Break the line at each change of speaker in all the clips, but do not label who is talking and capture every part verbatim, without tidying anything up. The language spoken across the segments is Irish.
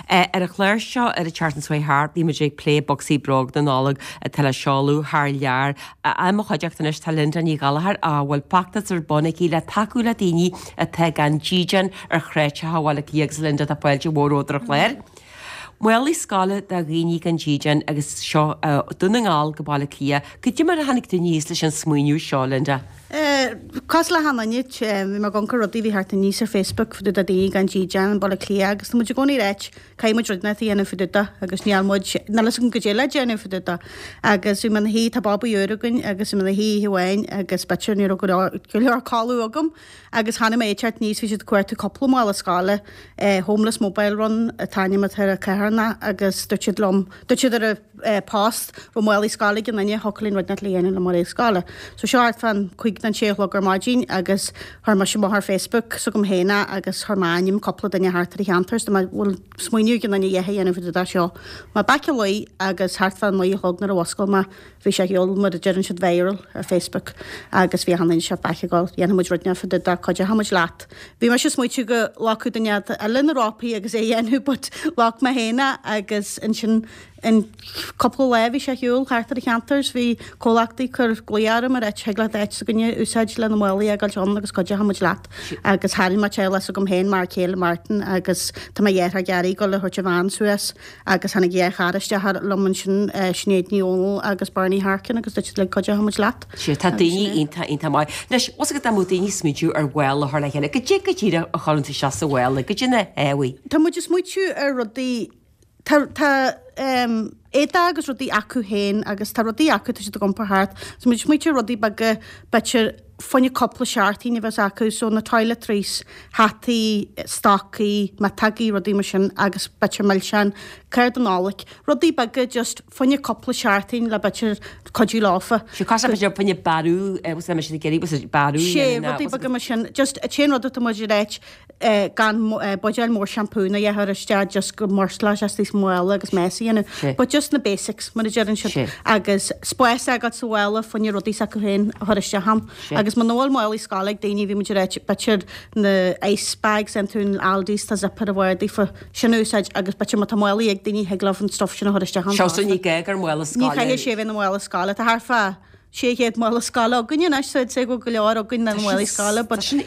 Ar a chléir seo ar a Chartan Sway Heart, bhí muidir play boxí brog den nálag a tal seáú th lear a am chuideachtanis talenta ní galahar a bhfuil pactas ar bonna í le taú le daoine a te gan jíjan ar chréite hahhail íaglinda a foiilte bhródra chléir. Well í scala a rií gan jíjan agus seo duna ngáil go bála lia, go dtí mar a hanig du níos leis an smuoinú seálinda.
Cos le hananit bhí mar gonca rodí bhí harta níos ar Facebook fu a daí gan jíjan bala clia agus mu gcóí réit caiimid rudna íana fuúta agus níalmid nalas go déile déanana fuúta agus bhí man hí tá Bob Euragan agus na hí hihain agus beir ní go leor cáú agam agus hána éteart níos fi cuairta coppla mála scála homeless mobile run a taine mat ar a ceharna agus duid lom duid ar a post ro máí scala gin nanne holín rudna líana le mar é scala. So seo fan chuig an séhloggur mágin agus th mar sem mar Facebook so gom héna agus harmáim coppla daine hartar cheantars bhfuil smuoinú gin na dhéhéana fu dá seo. Má baice lei agus hartfan mí hognar a wascail má bhí sé heol mar a dean si bhéil ar Facebook agus bhí hanna se baiceáil dhéanamid rudne fu dá chuide haid leat. Bhí mar se smuitiú go láú daine a linnarápaí agus é dhéanú bud lách ma héna agus in sin in couple lehí sé hiúil hartar cheantars hí cólachtaí chur gluiarm mar éit heagla éit sa gnne úsáid le nóí agal John agus coide haid leat agus haí mar teile a gom héin mar céile Martin agus tá dhéar a gearí go le chuirte bhain suas agus hanna ggé chariste loman sin snéad níónal agus barnaí Harcin agus le coide haid leat.
Si tá daoine inta inta mai. Leis os go mú daoine smidú ar bhil a thla chéile, go dé go tíide a choanta se sa bhil, go dtína éhaí.
Tá muidir smuitiú ar rudaí Tá éta agus rudí acu héin agus tá rudí acu tu si go gomparthart, so muid muite rudí bag beir fanne coppla seaartí ni bheits acu so na toile trís hataí staí me tagí rodí mar sin agus beir meil sean chuir an nálaigh. Rodí bag just fanne coppla seaartín le beir codú láfa.
Si cos beidir fanne barú me sin géirí barú.
sé rodí bag mar sin just a té rud a muidir réit gan boideil mór shampúna a thar iste just go morsla as tís móile agus meíanú, but just na basics mar dean si agus spáis agad sa bhile fanne rodí sa go héin a thuiste ham. agus man nóil máí scálaigh daoine bhí muidir réit beir na icebags an tún aldís tá zapar a bhhairdaí fa sinúsáid agus beir mat máí ag daoine heglah an stof sin thuiste ham.
Seú ní ge ar mhile
Ní cha sé bhín mhile scala a thfa. sé héad mála scala gunne neid sé go go leir a gunna mhil scala,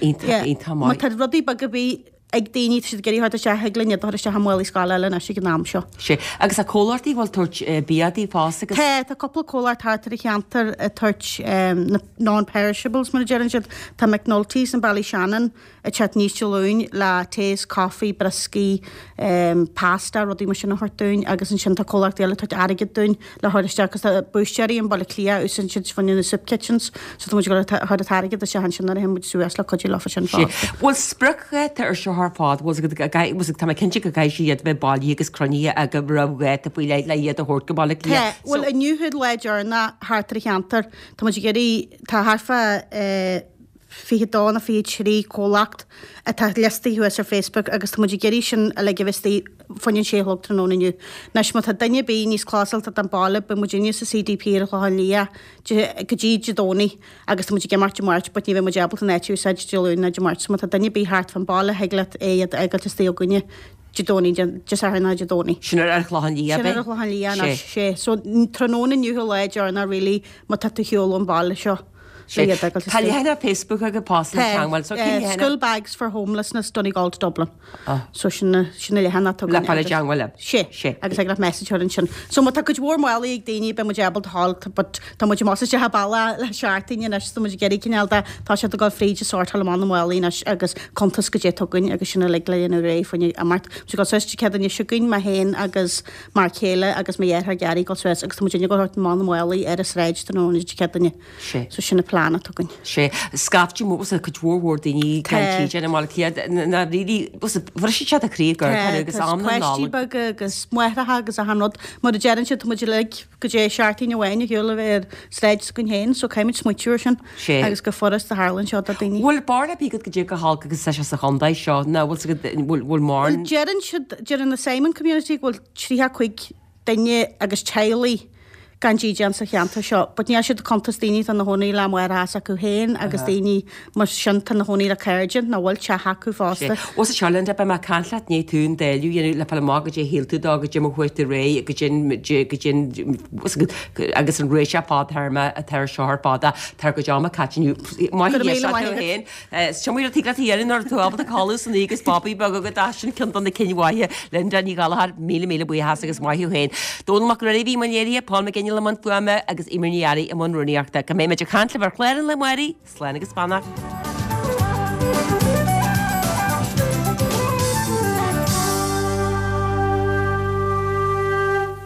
má tá rudí bag bhí ag daoine si geirí a se heglinn a se hamhil scala le si go nám seo.
sé agus a cóirtaí bhil tuirt bíadí fása agus
Tá tá coppla cóir tartar cheantar a tuirt non-perishables mar dean siad tá McNulty's an Ballyshannon a chat níos teún le tééis coffee, briscí pasta rodí mar sin hortún agus an sin tá cóir déile tuirt aige dún le thuiriste agus buisteí an ball clia ús sin si fan na subkitchens so mu chu a aige a se han sin a him suas le codí láfa sin fá.
Bhil spruche ar seo fád was tá cinnte go gaiisiad bheith bailí agus croní a go rahhe a bhí le le iad a hort go bailach le.
Bhfuil a nniuúd leidir na hátar cheantar Tá mu géirí tá harfa fi dána fi trí cólacht a tá listaí hu ar Facebook agus tá géirí sin a le bhistí fannin séhlog trónaniu. Nes má tá daine bí níos clásalta an bailla be mugéniu sa C D P a chu lia go dí dóí agus tá ge mart mart, but ní bh mebal an netú seúún na mart, má tá daine bí hart fan bailla heglat é agad is gunne Jidóní just ar na Jidóní.
Sinnar ar chláhan lí
Sinnar ar chláhan lí sé. So tróna nniuú leidir na rilí má tá heol an bailla seo.
Tá hena Facebook a go pás
School bags for homelessness Donegal to Dublin. So sinna sinna le hena
le pala deanghile.
sé sé agus ag message sin. So má tá go bhór máí ag daoine be mu able hall, but tá mu má se ha balla le seaartaine nes mu geirí cinálta tá se go fríide sort an máí agus contas go dé tugann agus sinna le leon ré fanne a mart. So go suiste cean siúgann má héin agus mar chéile agus mé dhéar geirí go suas agus mu go hort máí ar a sréid den óna ceanne. So sinna tugann.
sé scaftí mú a go dúhór daoine caitíide má chiad na rí bhar si se arí gur agus
amtí bag agus muirethe agus a hanod mar a dean si muidir le go dé seaarttíí bhhaine heola bhéir sléid gon héin, so caiimiid smuitiúir sin agus go forras a Harlan seo a daoine.
Bhfuil barna bí go dé go há agus se a chundaid seo ná bhfuil mar.
Dean si dean na Simon Community bhfuil tríthe chuig daine agus tealaí gan jían sa cheanta seo, bud ní si contestíní an na hnaí le mar as acu héin agus daoine mar sin tan na hnaí le Cairgin na bhfuil te haú fásta.
Os a Charlotte be me canlaat ní tún déú dhéanú le pala mágad é héilú dag go Jim chuirta ré agus an réisepá therma a tar seorbáda tar go deama catú héin. Semuí a tíla tíann ar tú abal a callús an ígus Bobby bag go dasin cin an na cinhhaithe lenda ní galhar mí mí bu has agus maithú héin. Dún mac ra bhí manéí pá me gine le man fuime agus imíarí am an runúíachta go mé me canla bar chléir le muirí sléna agus spanna.